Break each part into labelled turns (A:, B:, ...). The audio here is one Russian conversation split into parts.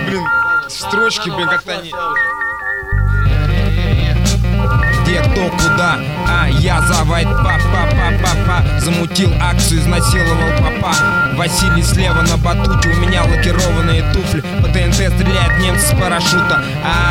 A: блин, строчки, блин, как-то они... Где, кто, куда, я за вайт папа. Замутил акцию, изнасиловал папа. Василий слева на батуте, у меня лакированные туфли. По ТНТ стреляет немец с парашюта.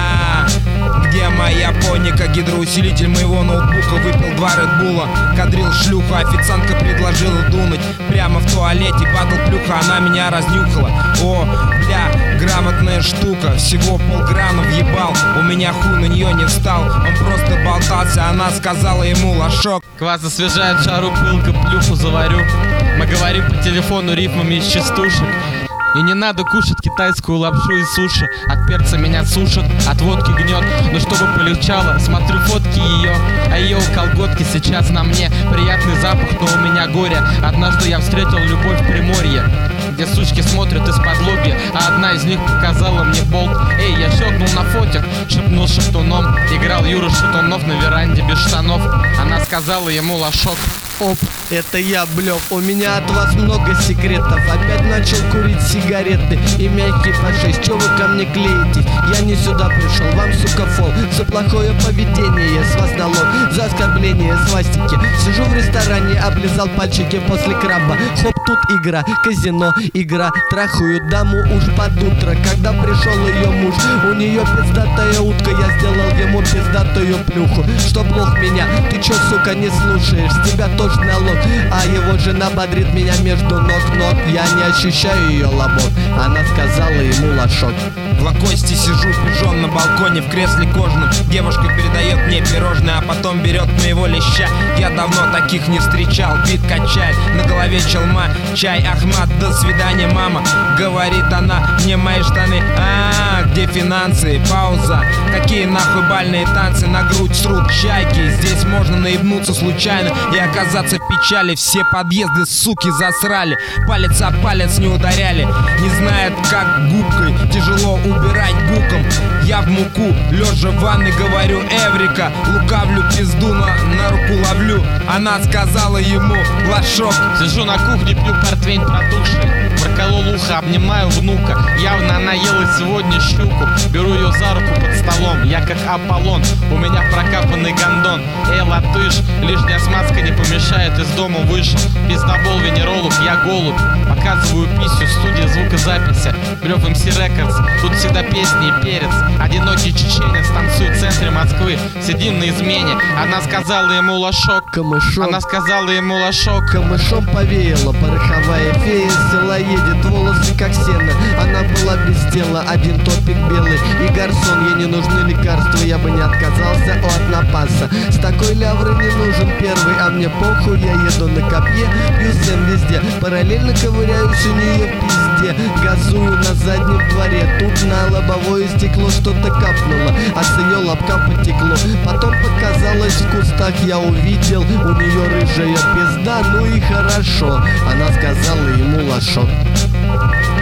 A: Где моя поника? Гидроусилитель моего ноутбука. Выпил 2 редбула, кадрил шлюху. Официантка предложила дунуть прямо в туалете. Падал плюха, она меня разнюхала. О, бля, грамотная штука. Всего полграмма въебал. У меня хуй на нее не встал. Он просто болтался, она сказала ему лошок.
B: Квас освежает жару, пылка, плюху заварю. Мы говорим по телефону рифмами из частушек. И не надо кушать китайскую лапшу и суши. От перца меня сушат, от водки гнет. Но чтобы полегчало, смотрю фотки ее. А ее колготки сейчас на мне. Приятный запах, но у меня горе. Однажды я встретил любовь в Приморье, где сучки смотрят из-под лобья, а одна из них показала мне болт. Эй, я щелкнул на фотик, шепнул шептуном. Играл Юра Шатунов на веранде без штанов. Она сказала ему лошок.
C: Оп, это я, Блёв, у меня от вас много секретов. Опять начал курить сигареты и мягкий по 6. Чё вы ко мне клеитесь? Я не сюда пришел, вам, сука, фол. За плохое поведение с вас налог, за оскорбление свастики. Сижу в ресторане, облизал пальчики после краба. Хоп, тут игра, казино, игра. Трахаю даму уж под утро. Когда пришел ее муж, у нее пиздатая утка. Я сделал ему пиздатую плюху. Что плох меня, ты чё, сука, не слушаешь? С тебя тоже налог, а его жена бодрит меня между ног. Я не ощущаю ее лобок. Она сказала ему лошок.
A: В лакосте сижу пижон на балконе в кресле кожаном. Девушка передает мне пирожное, а потом берет моего леща. Я давно таких не встречал. Бит качает, на голове челма. Чай, Ахмат, до свидания, мама. Говорит она мне мои штаны. Где финансы? Пауза. Какие нахуй бальные танцы? На грудь срут чайки. Здесь можно наебнуться случайно и оказаться в печали. Все подъезды, суки, засрали. Палец о палец не ударяли. Не знают, как губкой тяжело убирать буком. Я в муку, лежа в ванной, говорю эврика. Лукавлю, пизду на руку ловлю. Она сказала ему лошок.
B: Сижу на кухне, пью портвейн протухший. Проколол ухо, обнимаю внука. Явно она ела сегодня щуку. Беру ее за руку под столом. Я как Аполлон, у меня прокапанный гондон. Эй, латыш, лишняя смазка не помешает. Из дома вышел, пиздобол, венеролог, я голубь. Показываю писю в студии звукозаписи. Блёв МС Рекордс, тут всегда песни и перец. Одинокий чеченец танцует в центре Москвы. Сидим на измене, она сказала ему лошок.
C: Камышом.
B: Она сказала ему лошок.
C: Камышом повеяла, пороховая фея с села едет, волосы как сено. Она была без тела, один топик белый и гарсон. Ей не нужны лекарства, я бы не отказался от напаса. С такой лявры не нужен первый, а мне похуй, я еду на копье, пью сэм везде. Параллельно ковыряюсь у нее в пизде. Газую на заднем дворе, тут на лобовое стекло что-то капнуло, а с ее лобка потекло. Потом показалось в кустах, я увидел, у нее рыжая пизда, ну и хорошо. Она сказала ему лошок.